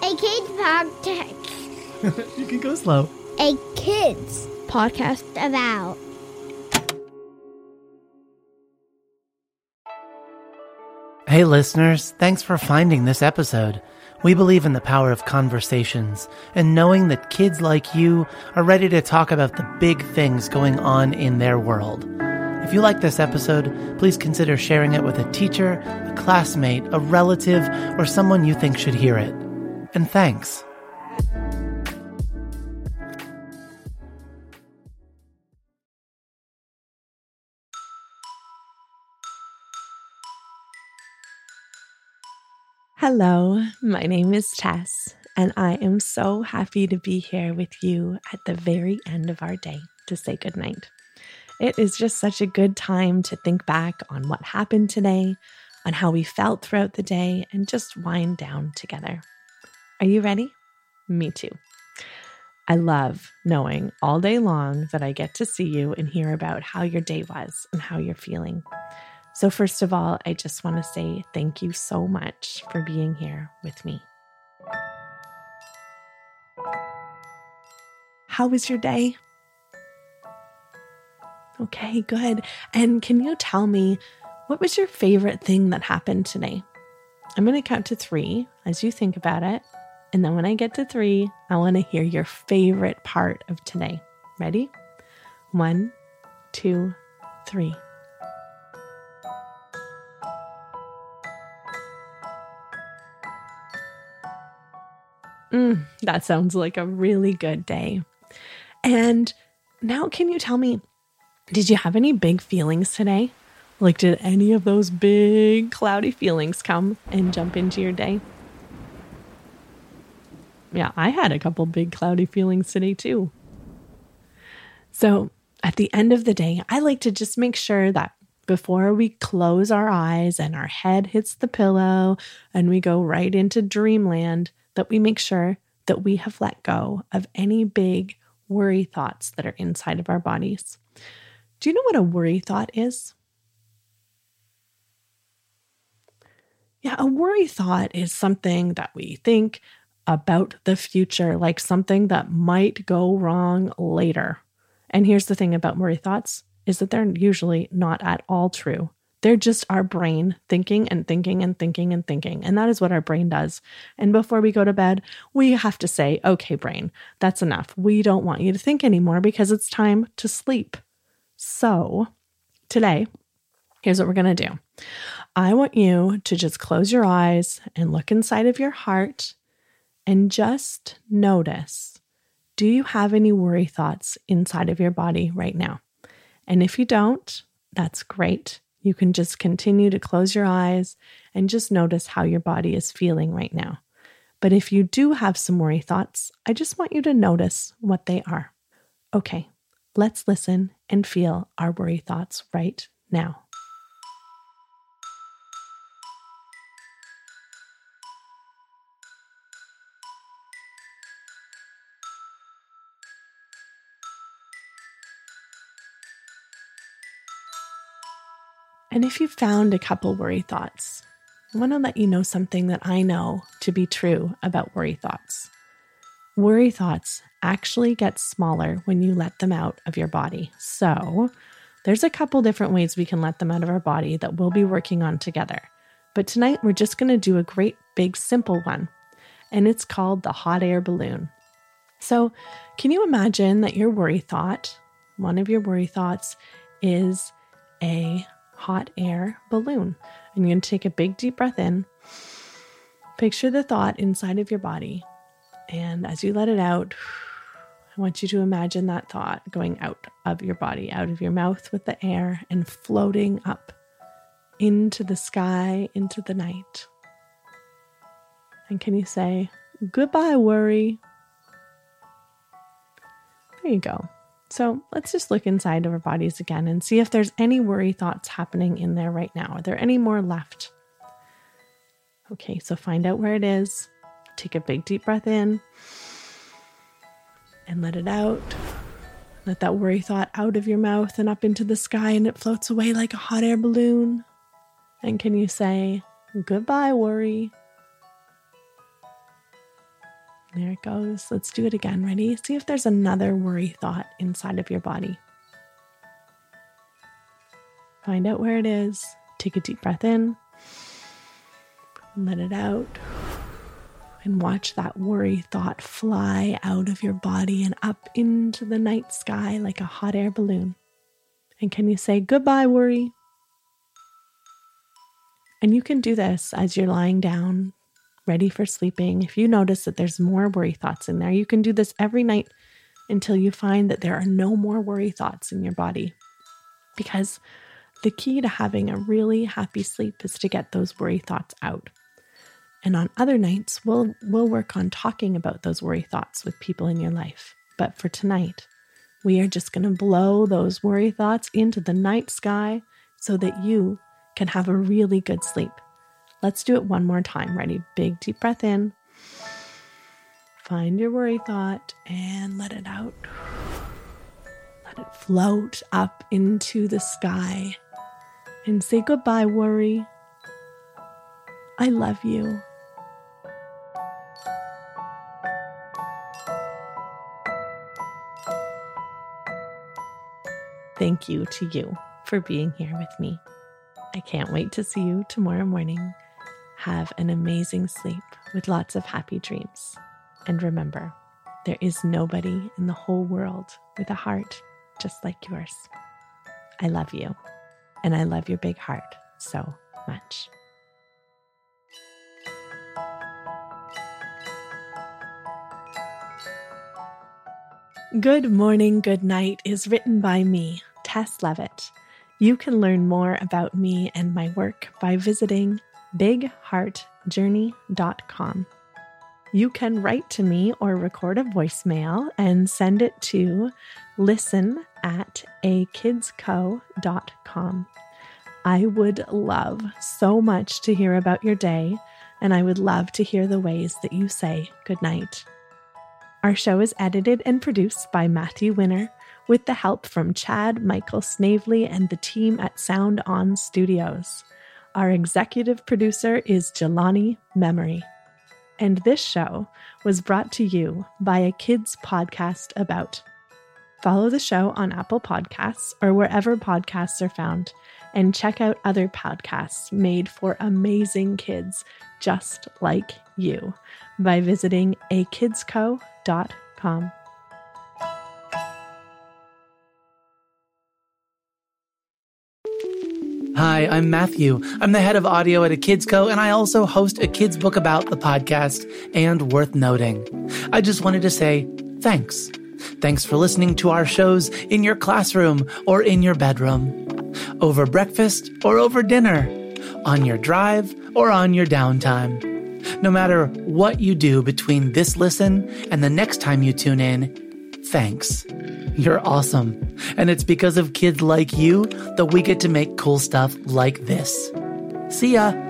A kids podcast. You can go slow. A kids podcast about. Hey listeners, thanks for finding this episode. We believe in the power of conversations and knowing that kids like you are ready to talk about the big things going on in their world. If you like this episode, please consider sharing it with a teacher, a classmate, a relative, or someone you think should hear it. And thanks. Hello, my name is Tess, and I am so happy to be here with you at the very end of our day to say goodnight. It is just such a good time to think back on what happened today, on how we felt throughout the day, and just wind down together. Are you ready? Me too. I love knowing all day long that I get to see you and hear about how your day was and how you're feeling. So first of all, I just want to say thank you so much for being here with me. How was your day? Okay, good. And can you tell me, what was your favorite thing that happened today? I'm going to count to 3 as you think about it. And then when I get to 3, I want to hear your favorite part of today. Ready? 1, 2, 3. That sounds like a really good day. And now can you tell me, did you have any big feelings today? Like, did any of those big cloudy feelings come and jump into your day? Yeah, I had a couple big cloudy feelings today too. So at the end of the day, I like to just make sure that before we close our eyes and our head hits the pillow and we go right into dreamland, that we make sure that we have let go of any big worry thoughts that are inside of our bodies. Do you know what a worry thought is? Yeah, a worry thought is something that we think about the future, like something that might go wrong later. And here's the thing about worry thoughts, is that they're usually not at all true. They're just our brain thinking and thinking and thinking and thinking. And that is what our brain does. And before we go to bed, we have to say, okay, brain, that's enough. We don't want you to think anymore because it's time to sleep. So today, here's what we're going to do. I want you to just close your eyes and look inside of your heart and just notice, do you have any worry thoughts inside of your body right now? And if you don't, that's great. You can just continue to close your eyes and just notice how your body is feeling right now. But if you do have some worry thoughts, I just want you to notice what they are. Okay, let's listen and feel our worry thoughts right now. And if you found a couple worry thoughts, I want to let you know something that I know to be true about worry thoughts. Worry thoughts actually get smaller when you let them out of your body. So there's a couple different ways we can let them out of our body that we'll be working on together. But tonight we're just going to do a great big simple one, and it's called the hot air balloon. So can you imagine that your worry thought, one of your worry thoughts, is a hot air balloon? And you're going to take a big deep breath in. Picture the thought inside of your body. And as you let it out, I want you to imagine that thought going out of your body, out of your mouth with the air and floating up into the sky, into the night. And can you say, goodbye, worry? There you go. So let's just look inside of our bodies again and see if there's any worry thoughts happening in there right now. Are there any more left? Okay, so find out where it is. Take a big deep breath in and let it out. Let that worry thought out of your mouth and up into the sky, and it floats away like a hot air balloon. And can you say, goodbye, worry? There it goes. Let's do it again. Ready? See if there's another worry thought inside of your body. Find out where it is. Take a deep breath in. Let it out. And watch that worry thought fly out of your body and up into the night sky like a hot air balloon. And can you say, goodbye, worry? And you can do this as you're lying down, ready for sleeping. If you notice that there's more worry thoughts in there, you can do this every night until you find that there are no more worry thoughts in your body. Because the key to having a really happy sleep is to get those worry thoughts out. And on other nights, we'll work on talking about those worry thoughts with people in your life. But for tonight, we are just going to blow those worry thoughts into the night sky so that you can have a really good sleep. Let's do it one more time. Ready? Big deep breath in. Find your worry thought and let it out. Let it float up into the sky and say goodbye, worry. I love you. Thank you to you for being here with me. I can't wait to see you tomorrow morning. Have an amazing sleep with lots of happy dreams. And remember, there is nobody in the whole world with a heart just like yours. I love you, and I love your big heart so much. Good Morning, Good Night is written by me, Tess Levitt. You can learn more about me and my work by visiting bigheartjourney.com. You can write to me or record a voicemail and send it to listen@akidsco.com. I would love so much to hear about your day, and I would love to hear the ways that you say goodnight. Our show is edited and produced by Matthew Winner, with the help from Chad Michael Snavely and the team at Sound On Studios. Our executive producer is Jelani Memory. And this show was brought to you by a kids podcast about. Follow the show on Apple Podcasts or wherever podcasts are found, and check out other podcasts made for amazing kids just like you by visiting akidsco.com. Hi, I'm Matthew. I'm the head of audio at A Kids Co, and I also host a kids book about the podcast, and worth noting. I just wanted to say thanks. Thanks for listening to our shows in your classroom or in your bedroom, over breakfast or over dinner, on your drive or on your downtime. No matter what you do between this listen and the next time you tune in, thanks. You're awesome. And it's because of kids like you that we get to make cool stuff like this. See ya.